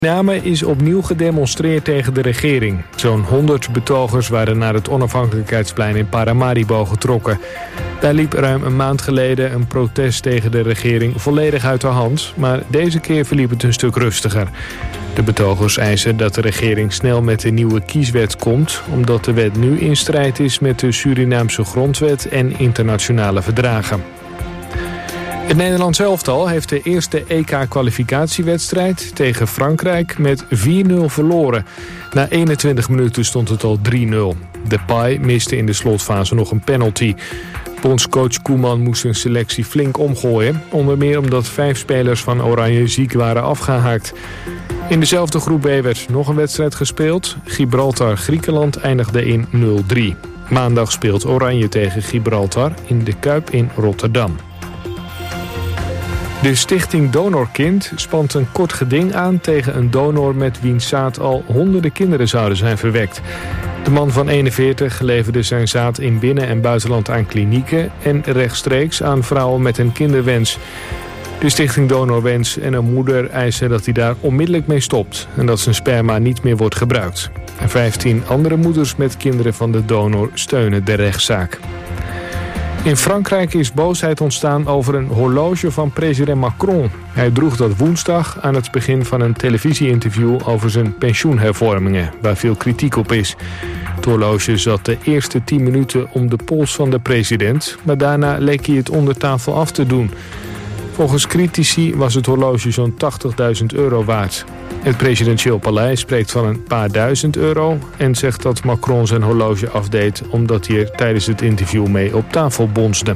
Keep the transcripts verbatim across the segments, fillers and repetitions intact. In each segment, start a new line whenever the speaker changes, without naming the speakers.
Suriname is opnieuw gedemonstreerd tegen de regering. Zo'n honderd betogers waren naar het onafhankelijkheidsplein in Paramaribo getrokken. Daar liep ruim een maand geleden een protest tegen de regering volledig uit de hand, maar deze keer verliep het een stuk rustiger. De betogers eisen dat de regering snel met een nieuwe kieswet komt, omdat de wet nu in strijd is met de Surinaamse grondwet en internationale verdragen. Het Nederlands elftal heeft de eerste E K-kwalificatiewedstrijd tegen Frankrijk met vier nul verloren. Na eenentwintig minuten stond het al drie nul. Depay miste in de slotfase nog een penalty. Bondscoach Koeman moest zijn selectie flink omgooien, onder meer omdat vijf spelers van Oranje ziek waren afgehaakt. In dezelfde groep B werd nog een wedstrijd gespeeld. Gibraltar-Griekenland eindigde in nul drie. Maandag speelt Oranje tegen Gibraltar in de Kuip in Rotterdam. De stichting Donorkind spant een kort geding aan tegen een donor met wiens zaad al honderden kinderen zouden zijn verwekt. De man van eenenveertig leverde zijn zaad in binnen- en buitenland aan klinieken en rechtstreeks aan vrouwen met een kinderwens. De stichting Donorwens en een moeder eisen dat hij daar onmiddellijk mee stopt en dat zijn sperma niet meer wordt gebruikt. En vijftien andere moeders met kinderen van de donor steunen de rechtszaak. In Frankrijk is boosheid ontstaan over een horloge van president Macron. Hij droeg dat woensdag aan het begin van een televisieinterview over zijn pensioenhervormingen, waar veel kritiek op is. Het horloge zat de eerste tien minuten om de pols van de president, maar daarna leek hij het onder tafel af te doen. Volgens critici was het horloge zo'n tachtigduizend euro waard. Het presidentieel paleis spreekt van een paar duizend euro en zegt dat Macron zijn horloge afdeed omdat hij er tijdens het interview mee op tafel bonsde.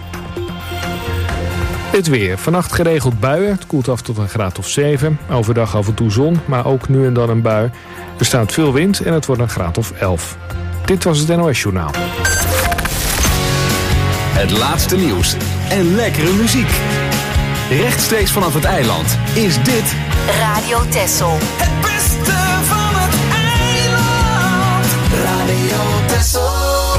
Het weer. Vannacht geregeld buien. Het koelt af tot een graad of zeven. Overdag af en toe zon, maar ook nu en dan een bui. Er staat veel wind en het wordt een graad of elf. Dit was het N O S Journaal.
Het laatste nieuws en lekkere muziek. Rechtstreeks vanaf het eiland is dit
Radio Texel.
Het beste van het eiland. Radio Texel.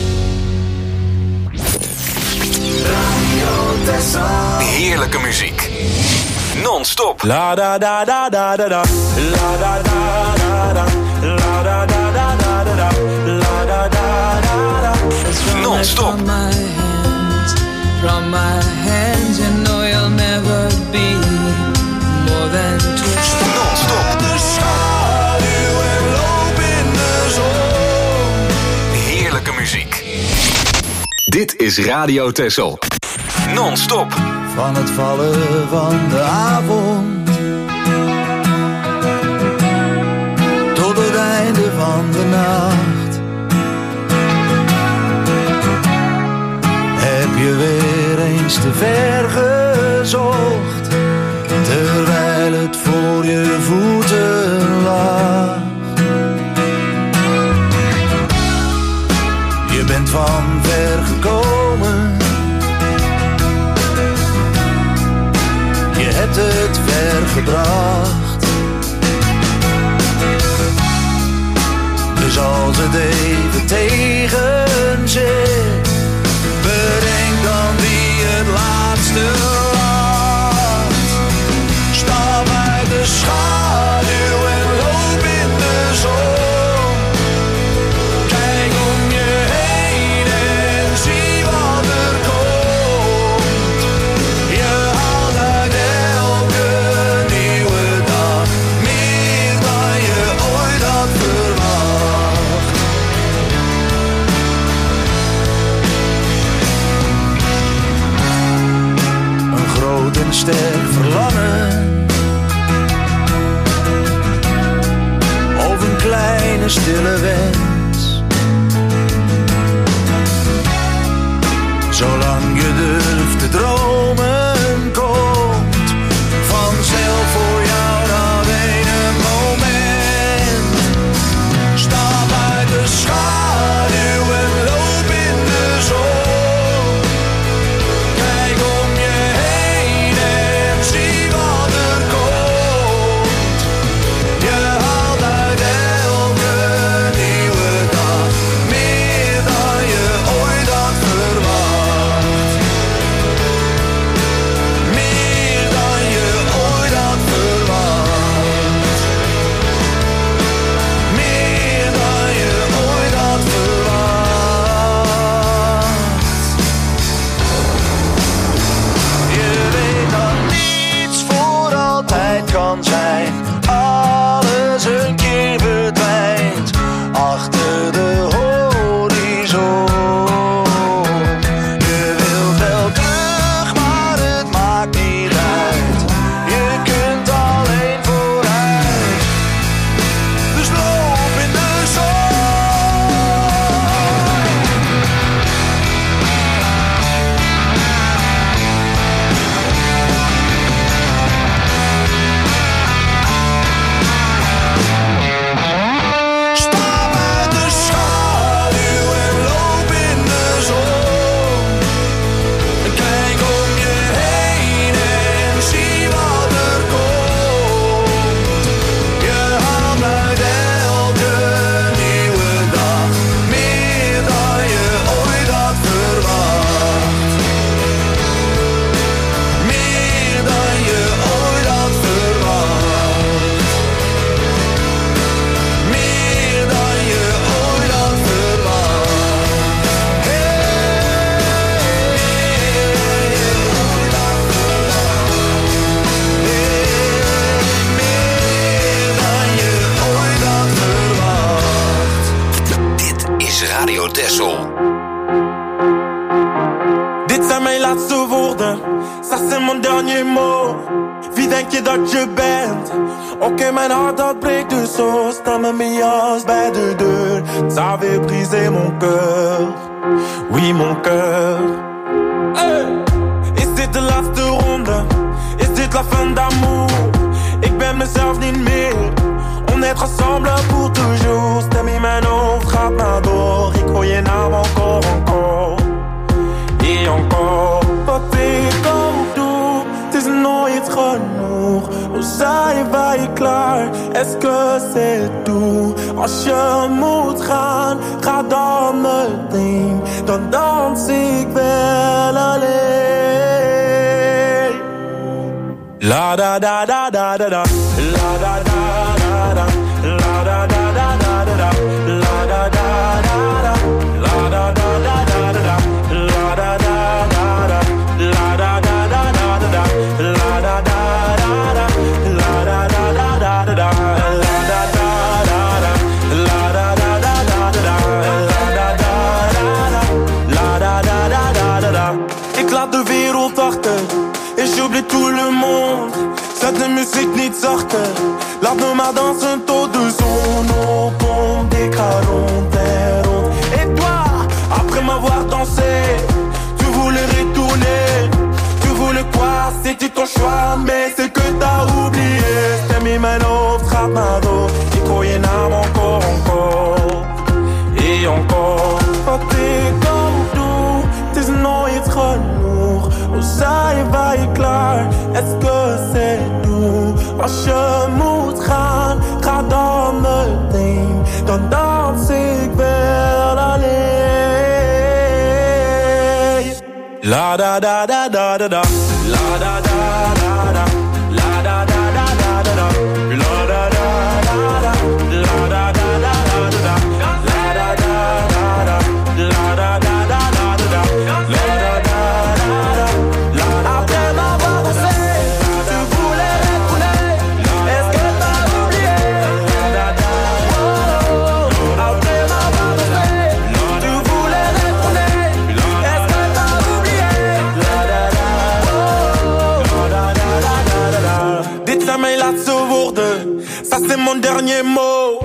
Radio Texel.
heerlijke muziek. Non-stop.
La da da da da da da. La da da da da. La da da da da da. La da da da da.
Non-stop.
From my hands, you know you'll never be more than two.
Non-stop.
De schaduw en loop in de zon.
Heerlijke muziek. Dit is Radio Texel. Non-stop.
Van het vallen van de avond tot het einde van de nacht heb je weer eens te ver gezocht, terwijl het voor je voeten lag. Je bent van ver gekomen, je hebt het ver gebracht. Dus als het even tegen zit, bedenk dan wie het laatste lacht. Stap uit de schaduw en loop in de zon. Kijk om je heen en zie wat er komt. Je haalt uit elke nieuwe dag meer dan je ooit had verwacht. Een groot en sterk verlangen, of een kleine stille wens. Zolang je durft te dromen, komt vanzelf voor jou dat ene moment. Stap uit de schaduw en loop in de zon. Kijk om je heen en zie wat er komt. Je haalt uit elke nieuwe
Radio Texel.
Dit zijn mijn laatste woorden, ça c'est mon dernier mot. Wie denk je dat je bent? Oké, okay, mijn hart dat breekt dus zo. Sta met mijn jas bij de deur. Ça avait brisé mon cœur. Oui, mon cœur. Hey! Is dit de laatste ronde? Is dit la fin d'amour? Ik ben mezelf niet meer. On est ensemble pour toujours. Stem in mijn hoofd gaat maar door. Ik hoor je naam encore, encore. Et encore. Wat ik ook doe, het is nooit genoeg. Hoe zij waar je klaar? Est-ce que c'est tout? Als je moet gaan, ga dan meteen. Dan dans ik wel alleen. La da da da da da da. La da da da da. La da da da da da. La da da da da. La da da da da da. La da da da da. La da da da da da. La da da da da. La da da da da da. La da da da da. La da da da da da. La da da da da. La da da da da. Ik laat de wereld achter. Et j'oublie tout le monde. Zet de muziek niet zachter. Laat me maar dansen tot de zon opkomt. Ik ga rond en rond. Et toi, après m'avoir dansé, tu voulais retourner. Tu voulais quoi? C'était ton choix, mais c'est que t'as oublié. Stem in mijn hoofd gaat maar door. Ik hoor je naam encore, encore. Et encore. Wat ik ook doe, het is nooit genoeg. Hoe zij waar je klaar? Est-ce que c'est tout? Als je moet gaan, ga dan meteen. Dan dans ik wel alleen. La da da da da da da. La da da da da. La da da da da da. La da da da da. La da da da da da. La da da da da. La da da da da da. La da da da da. Après m'avoir dansé, tu voulais retourner. Est-ce que t'as oublié? Après m'avoir dansé, tu voulais retourner. Est-ce que t'as oublié? Dit zijn mijn laatste woorden, ça c'est mon dernier mot.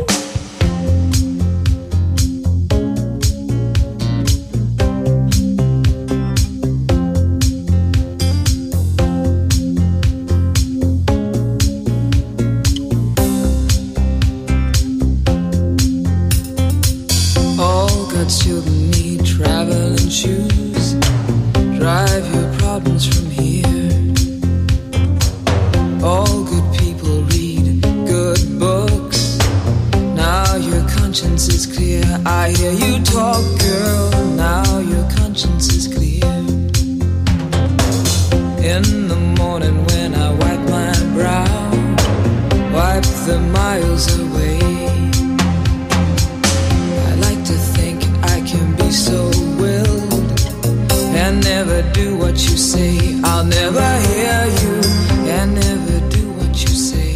Children need traveling shoes. Drive your problems from here. All good people read good books. Now your conscience is clear. I hear you talk, girl. Now your conscience is clear. In the morning when I wipe my brow, wipe the miles away. So willed and never do what you say. I'll never hear you and never do what you say.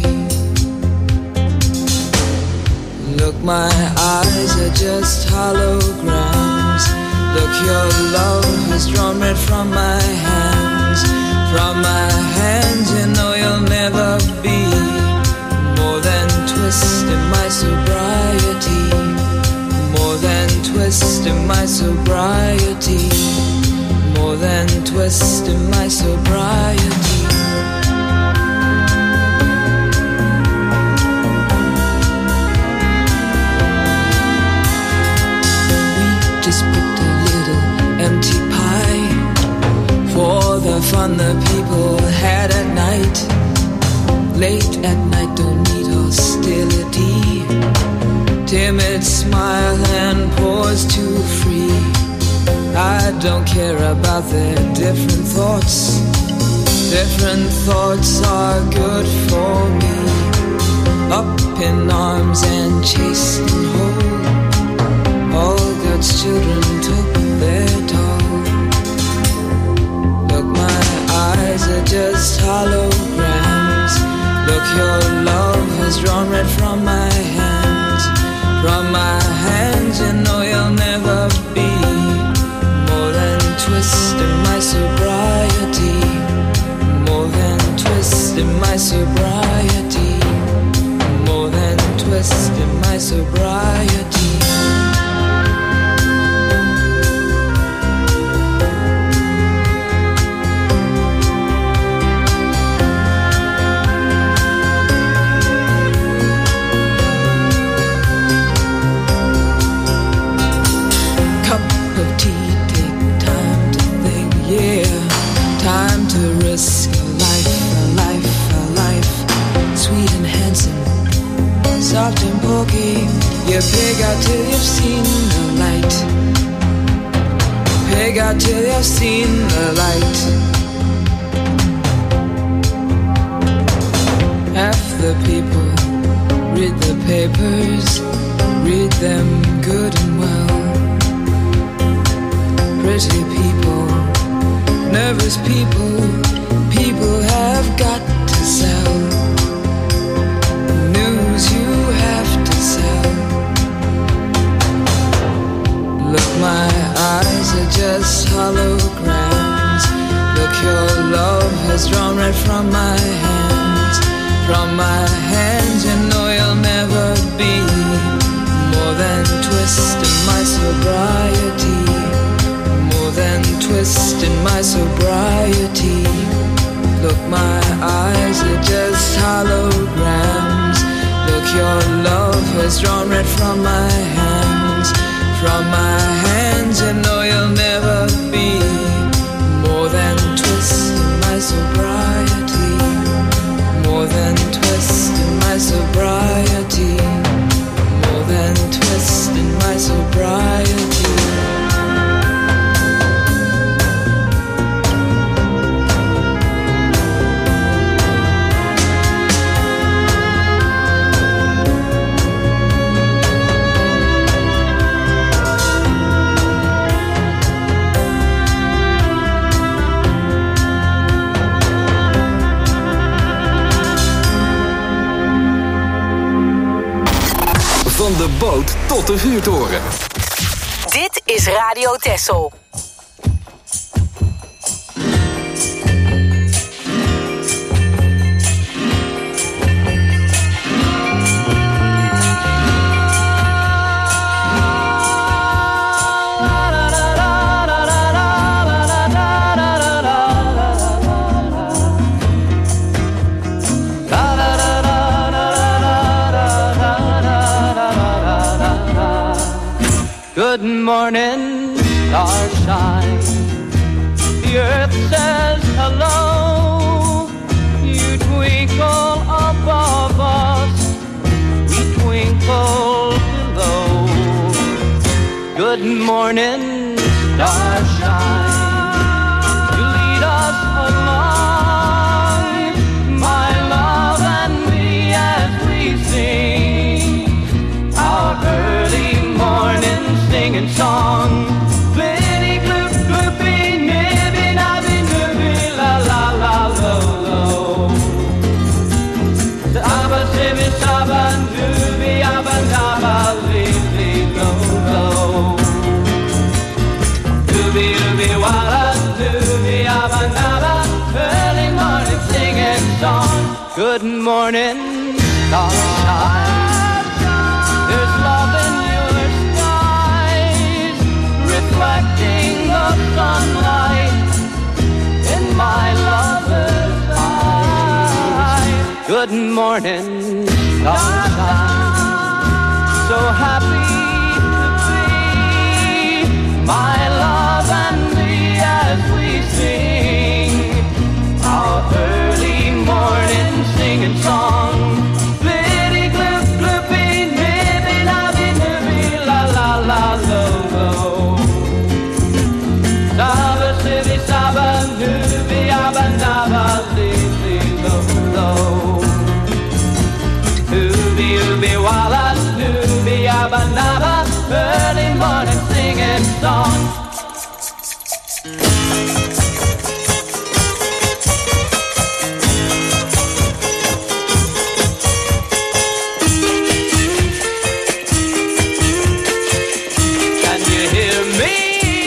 Look, my eyes are just holograms. Look, your love has drawn red from my hands. From my hands, you know you'll never be more than twist in my sobriety. More than twist in my sobriety. More than twist in my sobriety. We just put a little empty pie for the fun the people had at night. Late at night, don't need hostility. Timid smile and pause too free. I don't care about their different thoughts. Different thoughts are good for me. Up in arms and chased and whole. All God's children took their toll. Look, my eyes are just holograms. Look, your love has drawn red from my hands. From my hands, you know you'll never sobriety. Cup of tea, take time to think, yeah. Time to risk a life, a life, a life. Sweet and handsome, soft and pokey. You pig out till you've seen the light. Pig out till you've seen the light. Half the people read the papers, read them good and well. Pretty people, nervous people, people have got to sell. News you have to sell. Look, my eyes are just holograms. Look, your love has drawn right from my hands. From my hands, you know you'll never be more than twist in my sobriety. More than twist in my sobriety. Look, my eyes are just holograms. Look, your love has drawn red from my hands. From my hands, you know you'll never be more than twist in my sobriety. More than twist in my sobriety. More than twist in my sobriety.
Van de boot tot de vuurtoren.
Dit is Radio Texel.
Good morning, starshine. The earth says hello. You twinkle above us, we twinkle below. Good morning, starshine. You lead us along, my love and me, as we sing our early morning singing song. Blitty gloop gloopy, nibby nabby nibby, la la la lo lo. The abba sibby sabba nubby abba nabba li lo lo. Dooby dooby walla dooby abba nabba, early morning singing song. Good morning, starshine. There's love in your skies, reflecting the sunlight in my lover's eyes. Good morning, sunshine. So happy to be, my love and me, as we sing our early morning singing song. Blitty gloop gloopy, nibby nabby nibby, la la la lo lo. Saba sibby saba nubby abba nabba li li lo lo. Ooby ooby walla nubby abba nabba, early morning singing song. Can you hear me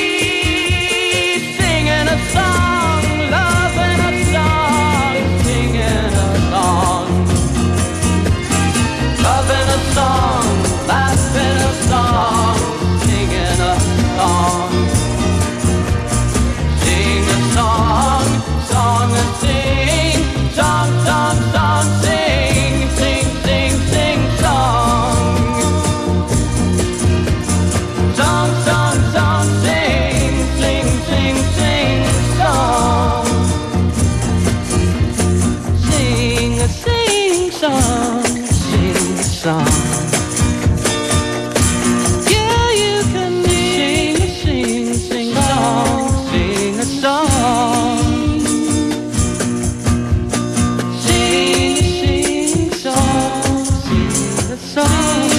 singing a song, loving a song, singing a song, loving a song that song. Yeah, you can sing, sing, sing a song, sing a song. Sing, sing a song, sing a song.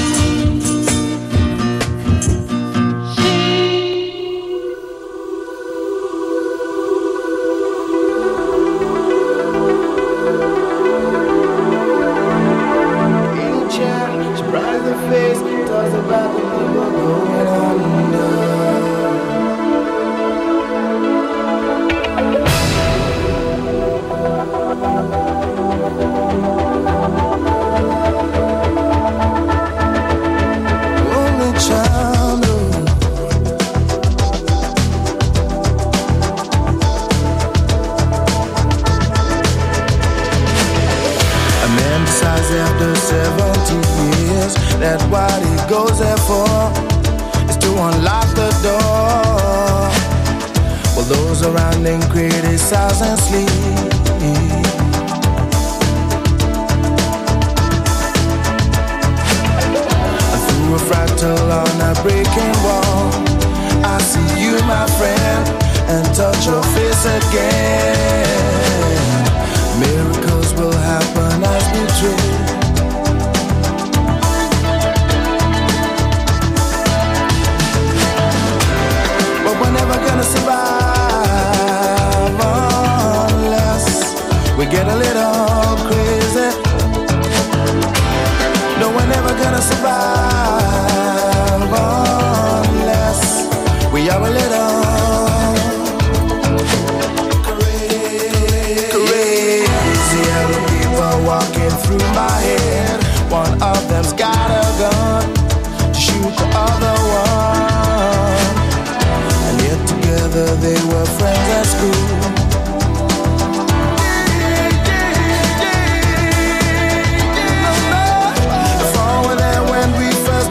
After seventy years, that what he goes there for is to unlock the door. While those around him criticize and sleep. Through a fractal on a breaking wall, I see you, my friend, and touch your face again. Miracles will happen as we dream. But we're never gonna survive unless we get a little crazy. No, we're never gonna survive unless we are a little walking through my head. One of them's got a gun to shoot the other one. And yet together they were friends at school. The fall were there when we first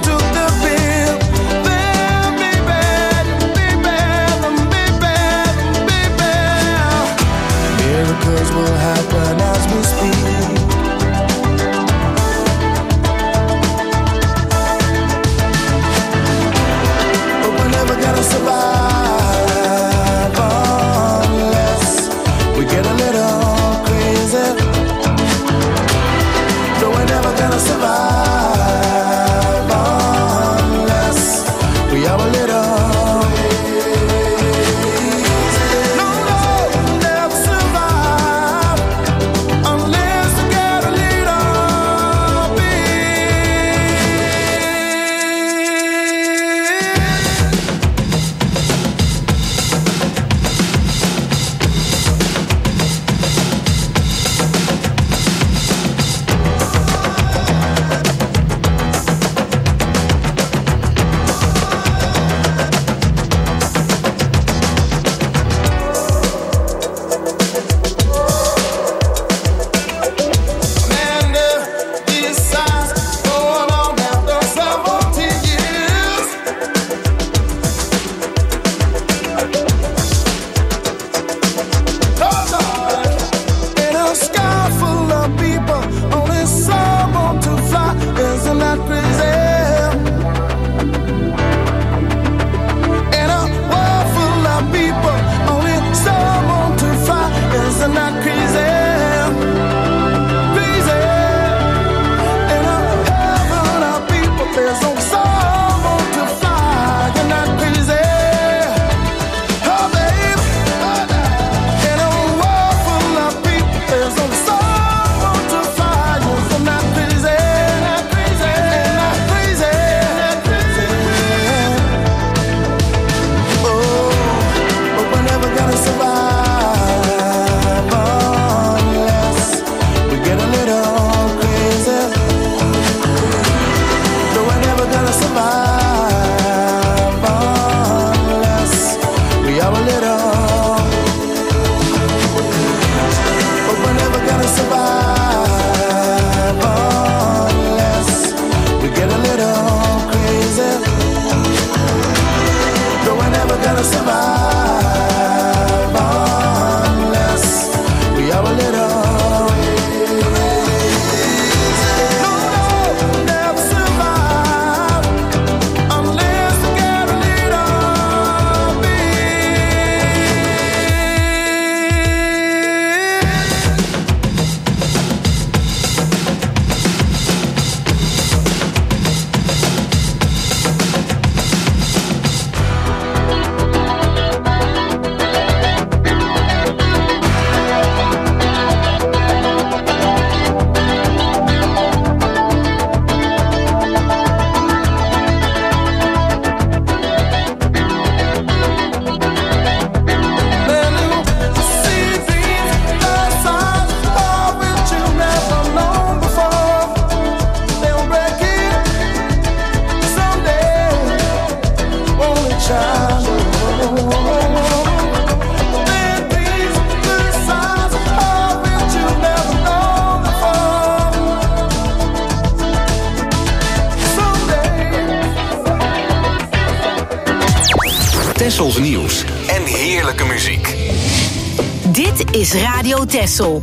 Tessels nieuws en heerlijke muziek.
Dit is Radio Tessel.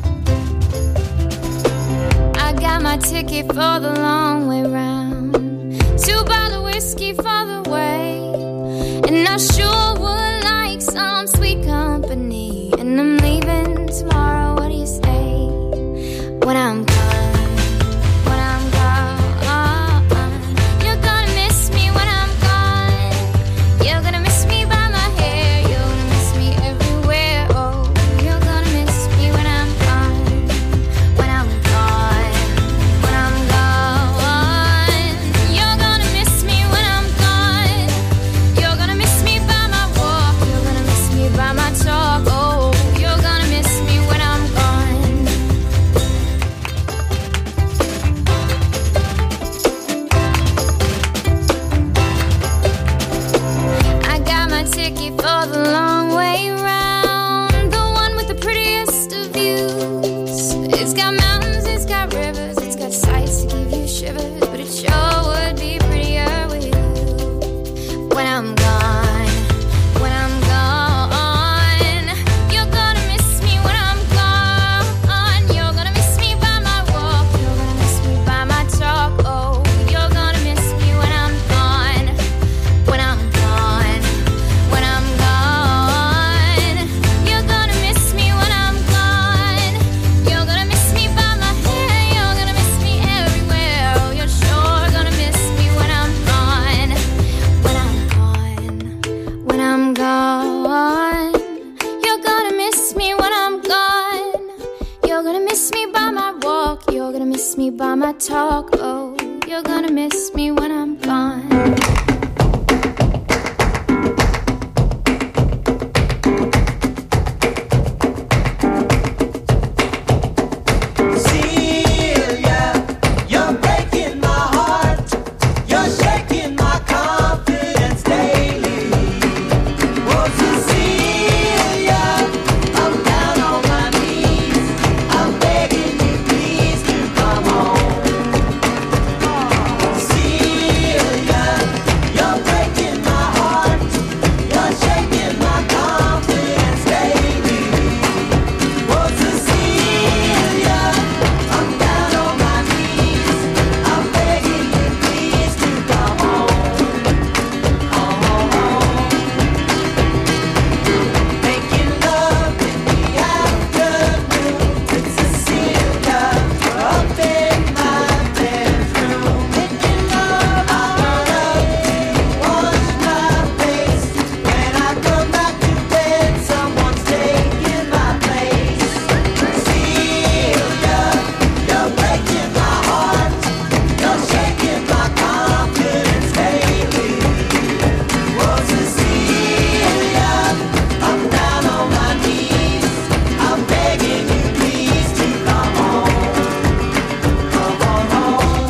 I got my ticket for the long way round. Two bottle whiskey for the way. And I sure would like some sweet company. And I'm leaving tomorrow, what do you say? When I'm gone, when I'm gone, you're gonna miss me when I'm gone. You're gonna miss me by my hair. You're gonna miss me everywhere. Oh, you're gonna miss me when I'm gone. When I'm gone, when I'm gone. You're gonna miss me when I'm gone. You're gonna miss me by my walk. You're gonna miss me by my talk. Oh, you're gonna miss me when I'm gone. I got my ticket for the long way round, the one with the prettiest of views. It's got mountains, it's got rivers, it's got sights to give you shivers, but it sure would be prettier with you. When I'm gone, when I'm gone, you're gonna miss me when I'm gone. You're gonna miss me by my walk, you're gonna miss me by my talk. Oh, you're gonna miss me when I'm gone. When I'm gone, when I'm gone, you're gonna miss me when I'm gone. You're gonna miss me by my hair, you're gonna miss me everywhere. Oh, you're sure gonna miss me when I'm gone. When I'm gone, when I'm gone, you're gonna miss me when I'm gone. You're gonna miss me by my walk, you're gonna miss me by my talk. Oh, you're gonna miss me when I'm gone.
Celia, you're breaking my heart. You're shaking my confidence daily. Oh, Cecilia, I'm down on my knees. I'm begging you, please, to come home. Celia, you're breaking my heart. You're shaking my confidence daily. Oh, Cecilia, I'm down on my knees. I'm begging you, please, to come home. Come home. Making love in the afternoon with Cecilia up in my bedroom. Making love, I wanna wash my face. When I come back to bed, someone's taking my place. Cecilia, you're breaking my heart. You're shaking my confidence daily. Oh, Cecilia, I'm down on my knees. I'm begging you, please, to come home. Come on home.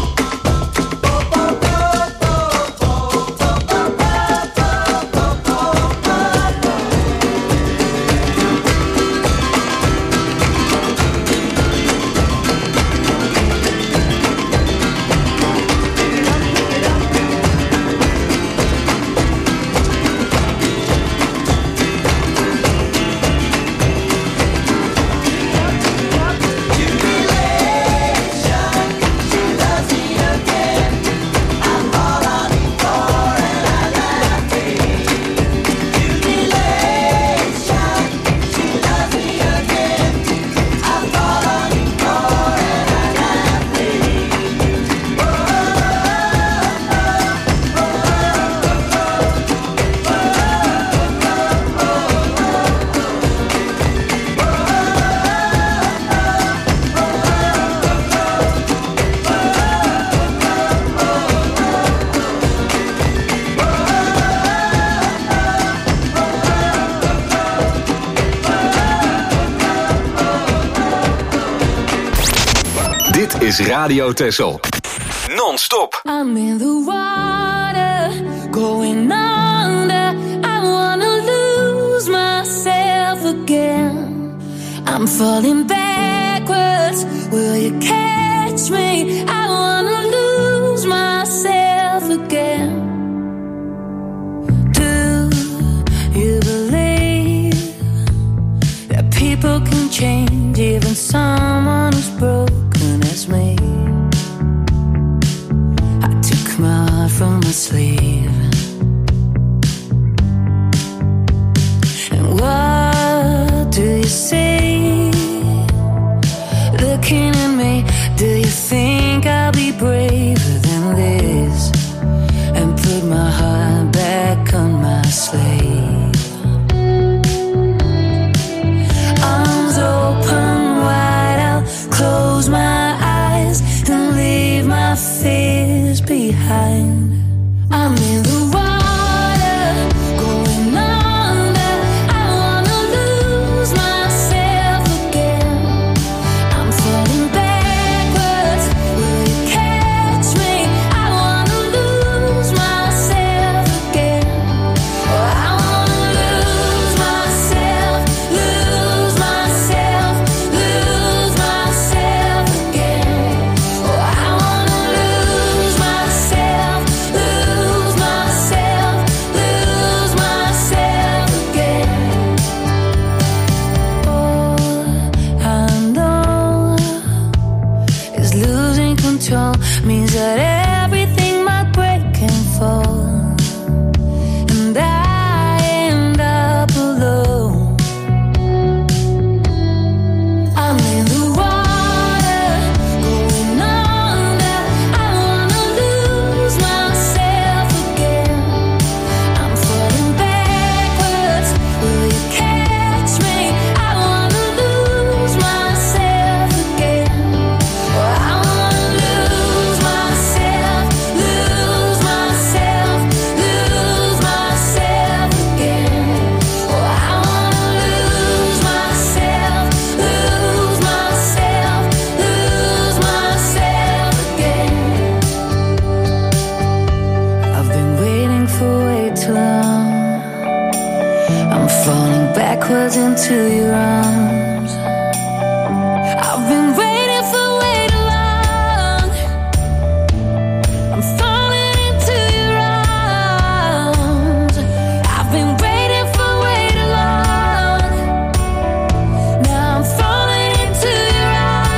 Dit is Radio Tessel. Non-stop.
I'm in the water, going under. I wanna lose myself again. I'm falling backwards. Will you catch me? I wanna lose myself again. Do behind. I'm in the water, going under. I wanna lose myself again. I'm falling backwards. Will you catch me? I wanna lose myself again. Oh, I wanna lose myself, lose myself, lose myself again. Oh, I wanna lose myself, lose myself, lose myself again. All I know is losing control means that everything might break and fall, and I end up alone. I'm in the water, going under. I wanna lose myself again. I'm falling backwards. Will you catch me? I wanna lose myself again. Oh, I wanna lose myself, lose myself, lose myself again. Oh, I wanna lose myself, lose myself, lose myself again. I've been waiting for way too long. I'm falling backwards into your arms. I've been waiting for way too long. I'm falling into your arms. I've been waiting for way too long. Now I'm falling into your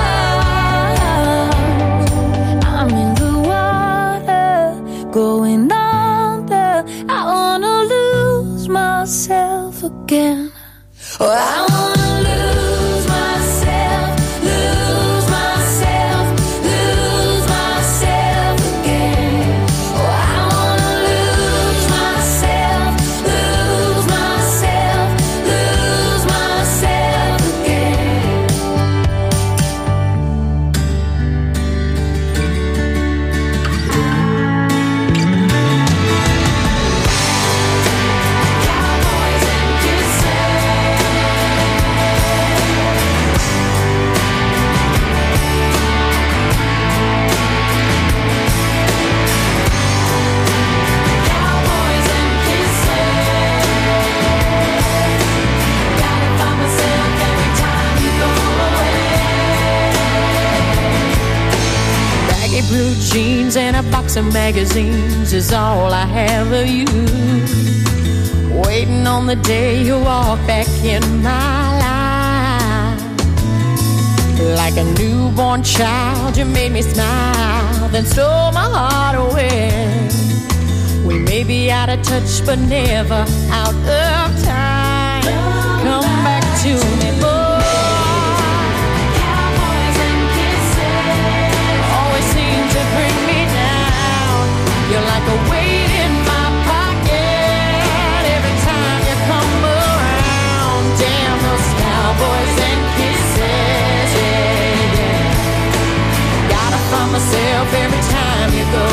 arms. I'm in the water, going under. I wanna lose myself again. Oh, I wanna lose myself, lose myself, lose myself again. Oh, I wanna lose myself, lose myself, lose myself again. Cowboys and kisses. Cowboys and kisses. Gotta find myself every time you go away.
Baggy blue jeans and a box of magazines is all I have of you. Waiting on the day you walk back in my life. Like a newborn child, you made me smile, then stole my heart away. We may be out of touch, but never out of time. Come back to me, boy.
Cowboys and kisses.
Always seem to bring me down. You're like a weight in my pocket every time you come around. Damn those cowboys and kisses, yeah, yeah. Gotta find myself every time you go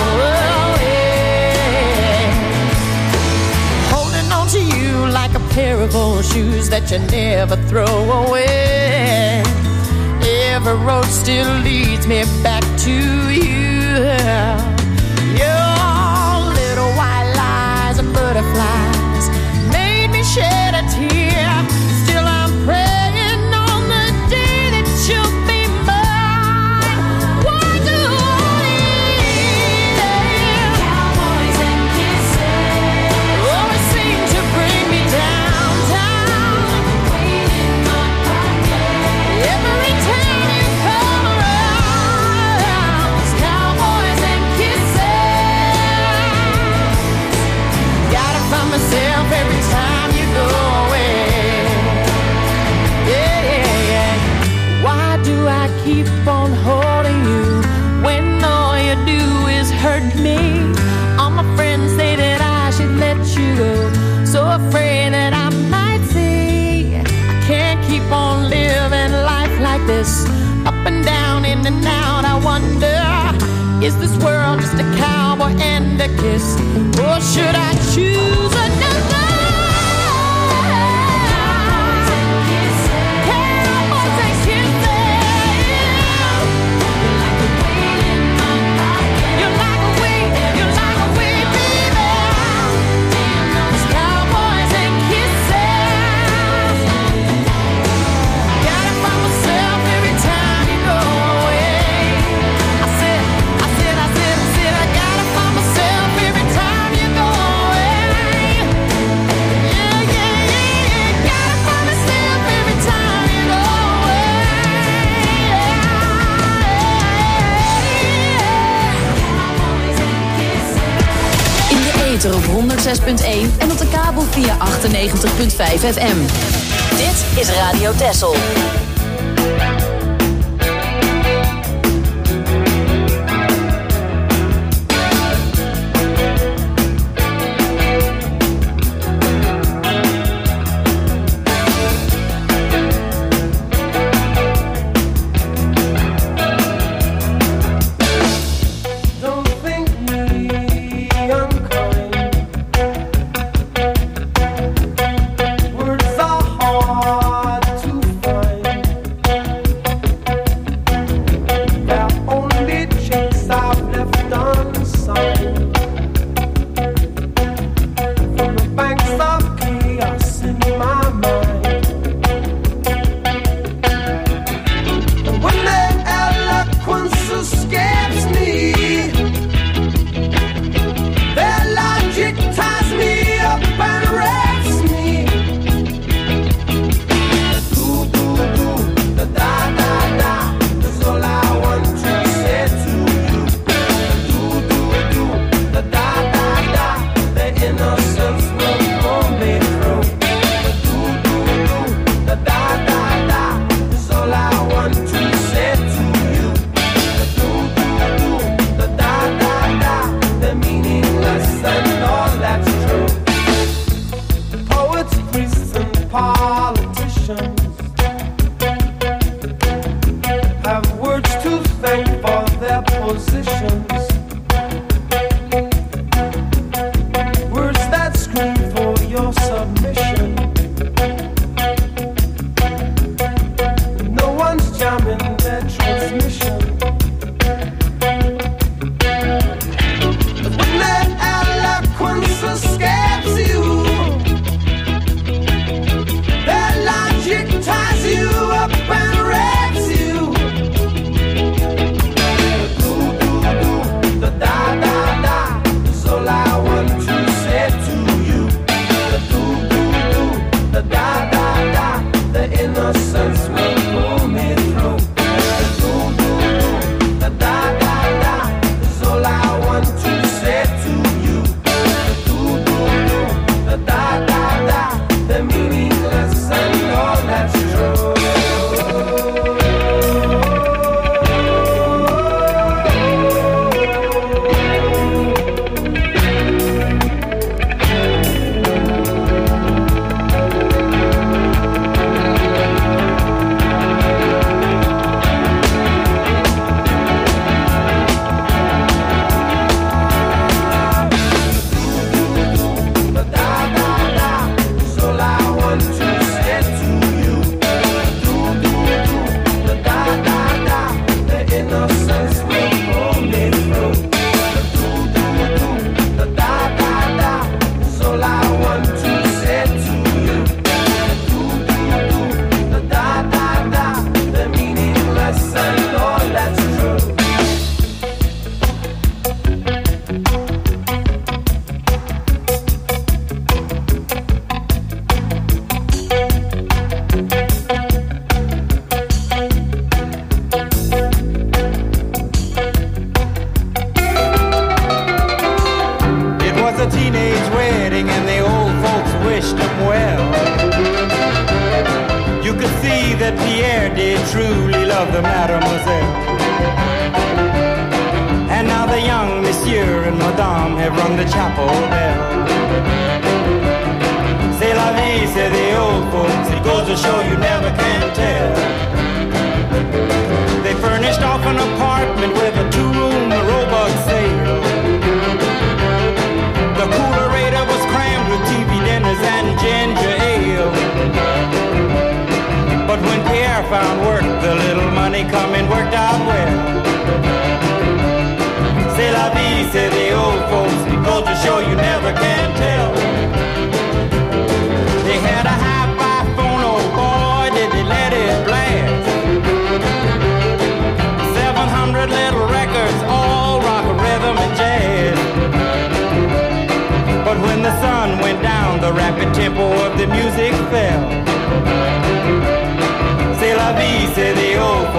away. Holding on to you like a pair of old shoes that you never throw away. Every road still leads me back to you. Your little white lies and butterflies made me shed a tear. Still I'm praying on the day that you'll be mine. Why do I need it?
Cowboys and kisses.
Always seem to bring me down, down.
Weight in my pocket.
Every time you come around, cowboys and kisses. Gotta find myself every time you go away. Yeah, yeah, yeah. Why do I keep on holding you when all you do is hurt me? All my friends say that I should let you go. So afraid that I might see I can't keep on living life like this, up and down, in and out. I wonder, is this world just a cow?
ether op honderd zes punt één en op de kabel via achtennegentig punt vijf F M. Dit is Radio Texel.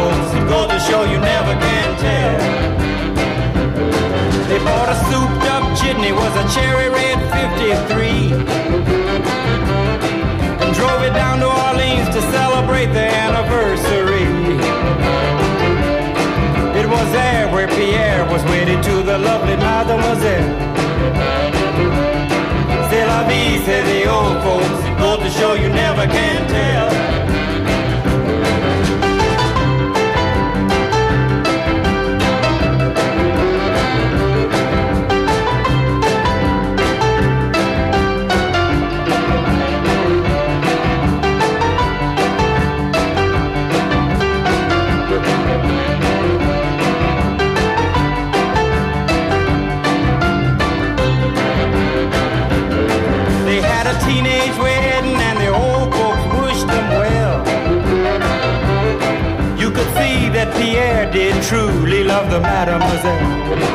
Show you never can tell. They bought a souped up
Chitney was a cherry red fifty-three, and drove it down to Orleans to celebrate the anniversary. It was there where Pierre was wedded to the lovely Mademoiselle. C'est la vie, say the old folks, go to show you never can tell. Teenage wedding and the old folks wished them well. You could see that Pierre did truly love the mademoiselle.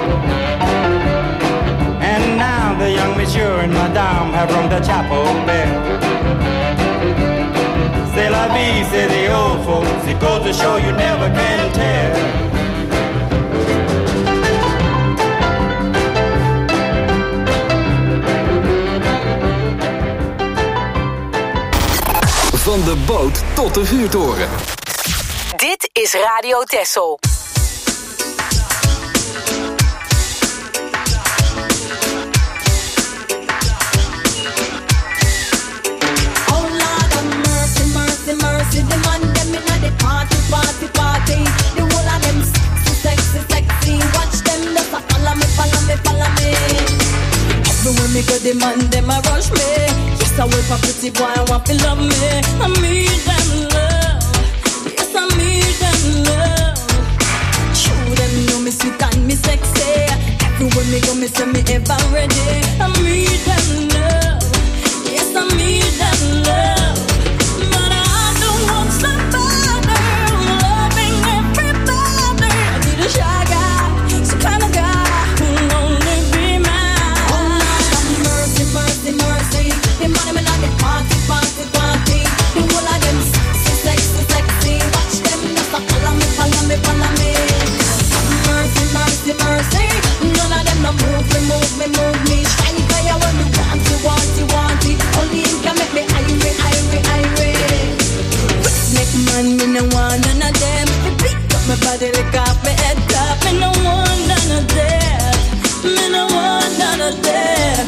And now the young monsieur and madame have rung the chapel bell. C'est la vie, say the old folks, it goes to show you never can tell.
Van de boot tot de vuurtoren.
Dit is Radio Texel.
Oh Lord of mercy, mercy, mercy. The man them inna the party, party, party. The whole of them sexy, sexy, sexy. Watch them just a follow me, follow me, follow me. Everywhere me go, the man them a rush me. I wait for pretty boy, I want to love me. I need them love. Yes, I need them love. Show them know me sweet and me sexy. Everywhere me go, me say me ever ready. I need them love. Yes, I need them love. But I don't want somebody loving everybody. I need a shy guy, some kind of guy who'll only be mine. Oh Lord, mercy, mercy, mercy. The money me not the party, party, party. The whole of them sexy, sexy, sexy. Watch them just a follow me, follow me, follow me. Mercy, mercy, mercy. None of them no move me, move me, move me. Shy guy, when me want you, want you, want it. Only him can make me irate, irate, irate. Which make man me no want none of them. Me pick up my body, lick off my head top. Me no want none of them. Me no want none of them.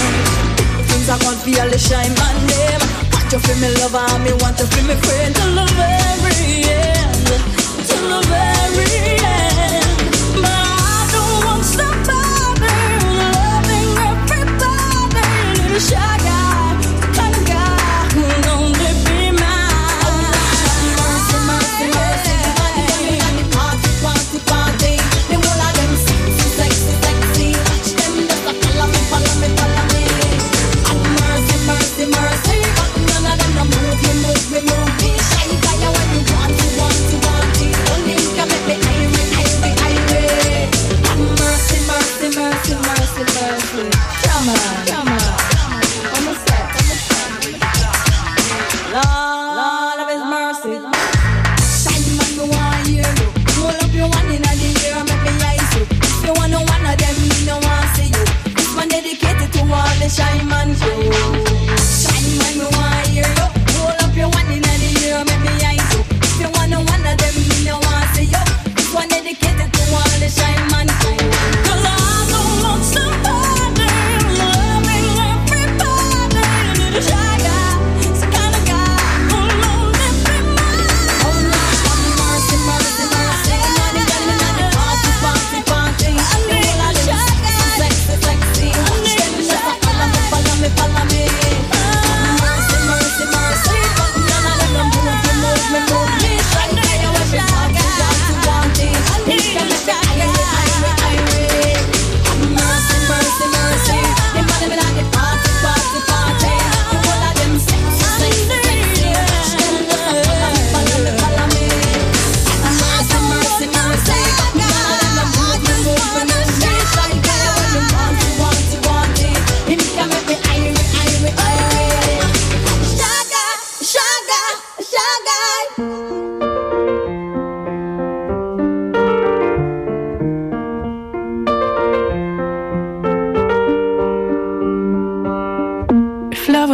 I want to feel the shine my name. Want you feel me lover, me want to feel me friend. Till the very end, till the very end. But I don't want somebody loving everybody. Need a shy guy, the kind of guy who'll only be mine. Oh, mercy, mercy, mercy. The party, party, party. The whole of them sexy, sexy, sexy. Watch them just follow me, follow me, follow me. Mercy, mercy, but none of them no move me, move me, move me. Shy guy, when you want to, want to, want it. Only you can make me irate, irate,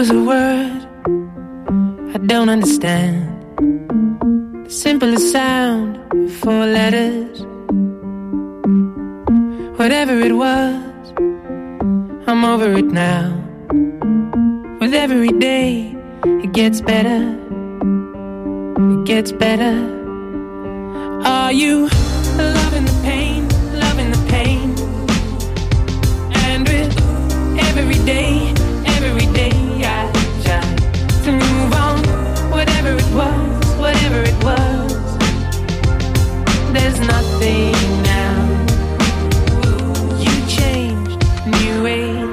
was a word I don't understand. The simplest sound, four letters. Whatever it was, I'm over it now. With every day, it gets better. It gets better. Are you loving the pain, loving the pain? And with every day, every day I try to move on. Whatever it was, whatever it was, there's nothing now. You changed, new age.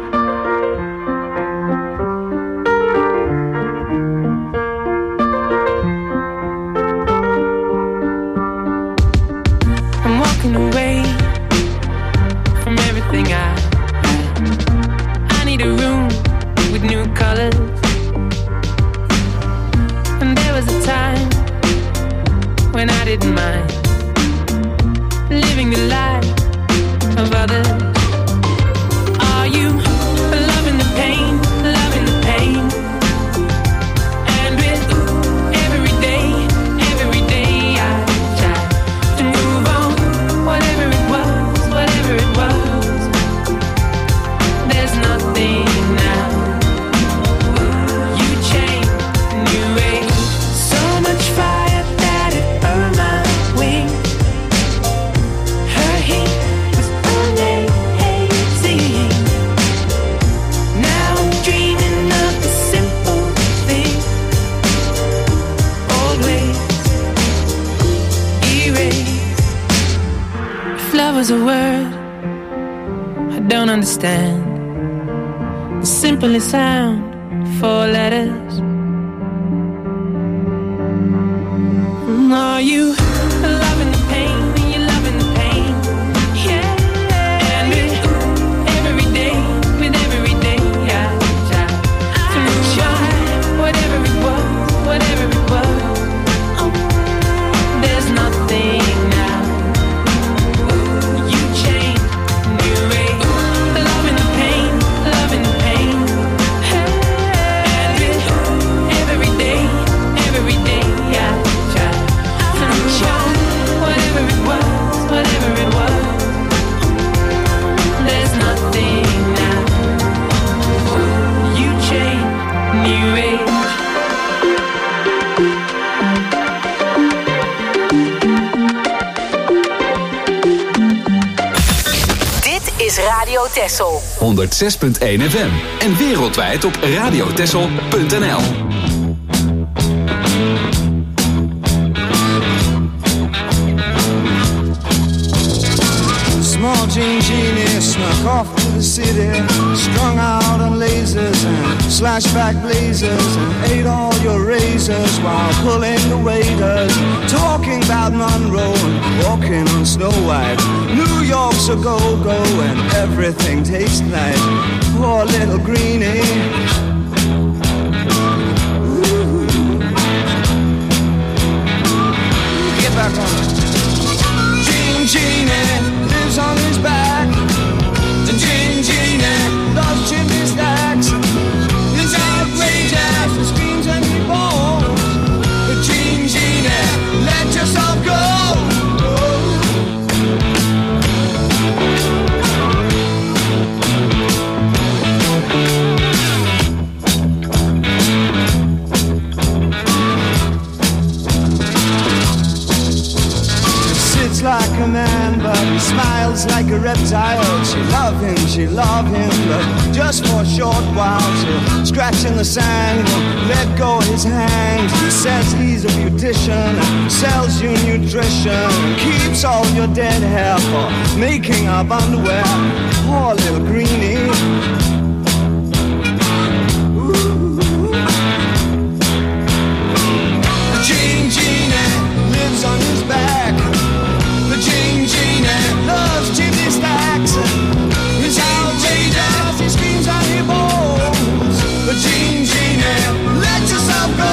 I'm walking away from everything I I need a room with new colors. And there was a time when I didn't mind living the life of others. Are you loving the pain, loving the pain? And with every day, every day I try to move on. Whatever it was, whatever it was, there's nothing now. You changed, new age. So much fire that it burned my wings. Her heat was amazing. Now I'm dreaming of the simple thing. Old ways erased. If love was a word I don't understand, the simplest sound, four letters. Are you loving the pain? Are you loving the pain? Yeah. And with every day, with every day, I try to move on. Whatever it was, whatever it was, oh, there's nothing now. You changed, new age. Loving the pain, loving the pain. And with every day, every day, I try to move on. Whatever it was, whatever it was, there's nothing now. You changed, new age.
Dit is Radio Texel.
honderd zes punt één F M en wereldwijd op radiotexel punt n l.
Small Jean Genie snuck off to the city, strung out on lasers and slashback blazers, and ate all your razors while pulling the waiters, talking about Monroe and walking on Snow White. New York's a go-go and everything tastes nice. Poor little greenie. Ooh. Get back on it. Jean Genie lives on his back. The Jean Genie loves chimney stacks. It's outrageous, he screams and he moans. The Jean Genie, let yourself go. Like a man, but he smiles like a reptile. She love him, she love him, but just for a short while. She'll scratch in the sand, won't let go of his hand. He says he's a beautician, sells you nutrition, keeps all your dead hair for making up underwear. Poor little greenie. The Jean Genie lives on his back. The Jean Genie loves chimney stacks. It's outrageous, he screams and he moans. The Jean Genie, let yourself go.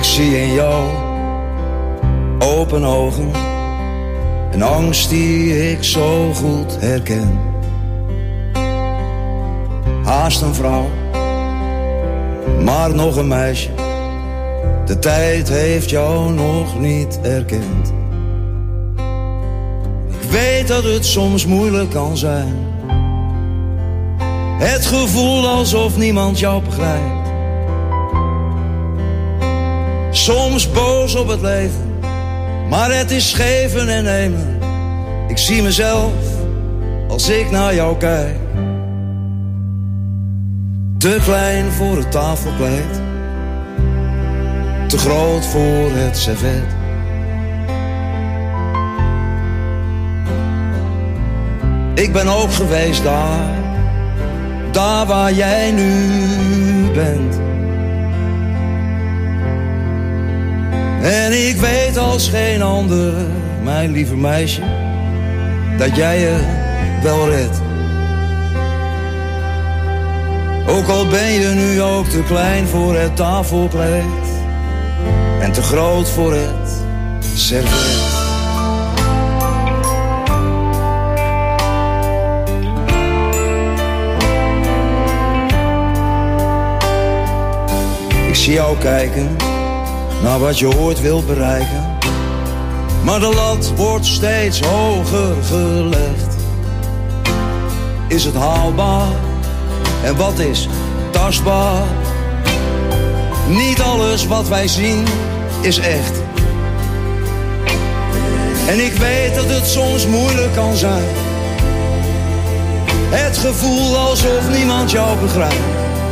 Ik zie in jou open ogen een angst die ik zo goed herken. Haast een vrouw, maar nog een meisje. De tijd heeft jou nog niet erkend. Ik weet dat het soms moeilijk kan zijn. Het gevoel alsof niemand jou begrijpt. Soms boos op het leven, maar het is geven en nemen. Ik zie mezelf als ik naar jou kijk. Te klein voor het tafelkleed, te groot voor het servet. Ik ben ook geweest daar, daar waar jij nu bent. En ik weet als geen ander, mijn lieve meisje, dat jij je wel redt. Ook al ben je nu ook te klein voor het tafelkleed en te groot voor het servet. Ik zie jou kijken naar wat je ooit wilt bereiken, maar de lat wordt steeds hoger gelegd. Is het haalbaar? En wat is tastbaar? Niet alles wat wij zien is echt. En ik weet dat het soms moeilijk kan zijn. Het gevoel alsof niemand jou begrijpt.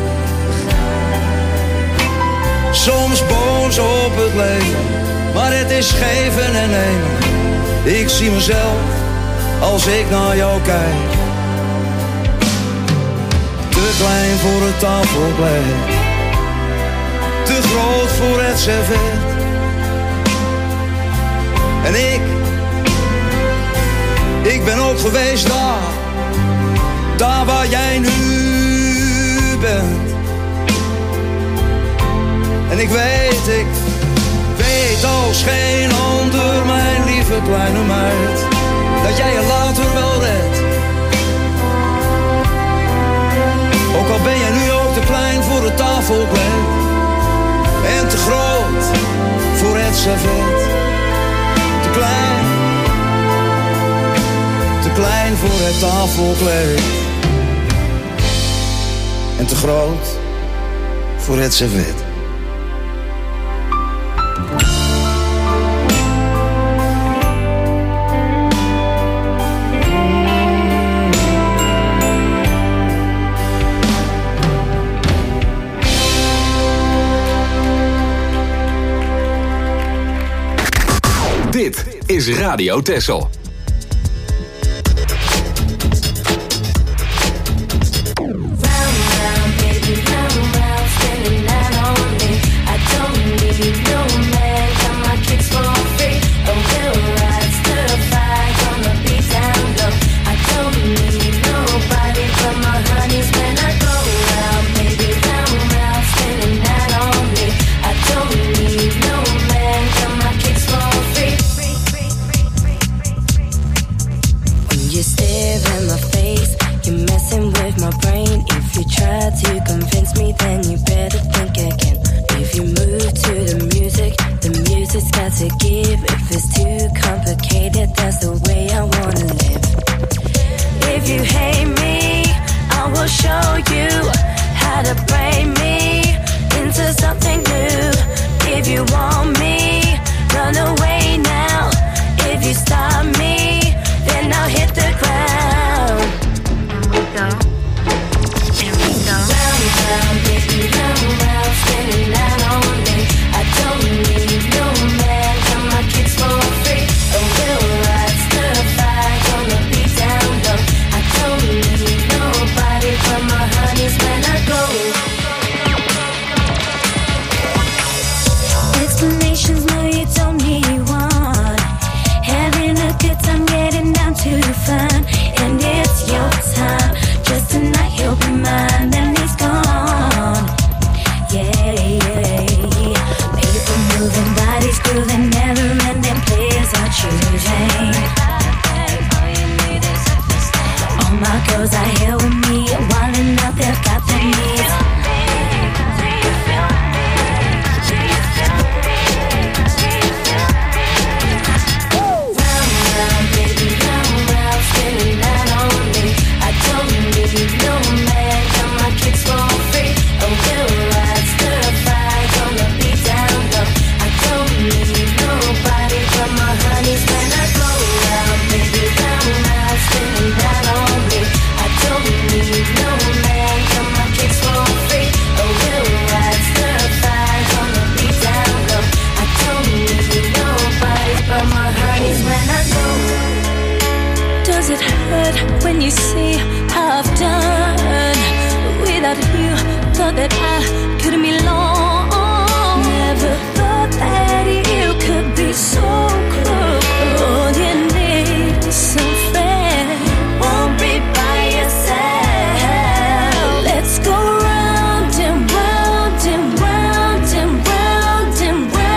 Soms boos op het leven, maar het is geven en nemen. Ik zie mezelf als ik naar jou kijk. Te klein voor het tafelkleed, te groot voor het servet. En ik, ik ben ook geweest daar, daar waar jij nu bent. En ik weet, ik weet als geen ander, mijn lieve kleine meid, dat jij je later wel redt. Ook al ben jij nu ook te klein voor het tafelkleed en te groot voor het servet. Te klein, te klein voor het tafelkleed en te groot voor het servet.
Dit is Radio Texel.
Explanations, no, you don't need one. Having a good time. girls are here with me, wildin' out, they've got the needs. When you see how I've done without you, thought that I couldn't be long. Never thought that you could be so cruel. All you need is some friend. Won't be by your side. Let's go round and round and round and round and round.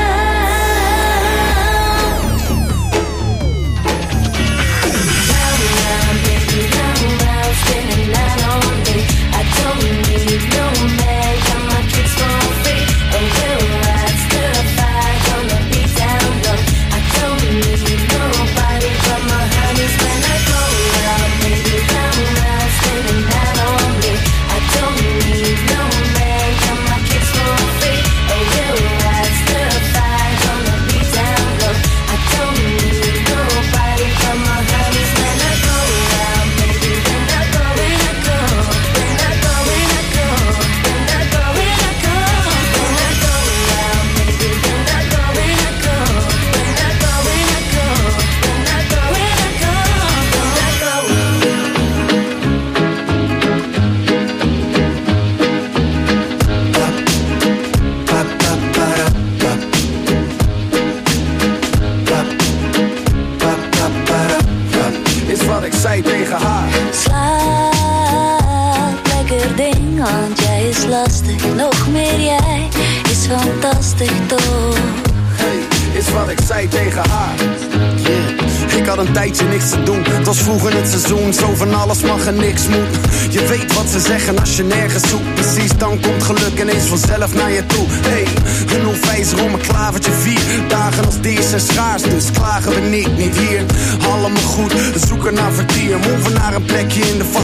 Spinning that on me. I don't need no man, got my kicks for free. Oh, we'll ride, stir fire, gonna be down low. I don't need nobody but my honeys when I go out. Baby, round, round, spinning that on me. I don't need no man, got my kicks for free. Oh, we'll ride, stir fire, gonna be down low. I don't need nobody but my honeys when I go out. Baby, when I go, when I go, when I go, when I go, when I go, when I go, when I go out. Baby, when I go, when I go, when I go, when I go, when I go, when I go,
Is wat ik zei tegen haar.
Slaap, lekker ding, want jij is lastig. Nog meer jij is fantastisch toch.
Hey, is wat ik zei tegen haar. Yeah. Ik had een tijdje niks te doen. Het was vroeg in het seizoen, zo van alles mag en niks moet. Je weet wat ze zeggen als je nergens zoekt. Precies, dan komt geluk ineens vanzelf naar je toe. Hey, een hoefijzer om een klavertje vier. Dagen als deze zijn schaars, dus klagen we niet, niet hier. Allemaal goed, we zoeken naar vertier. Moven naar een plekje in de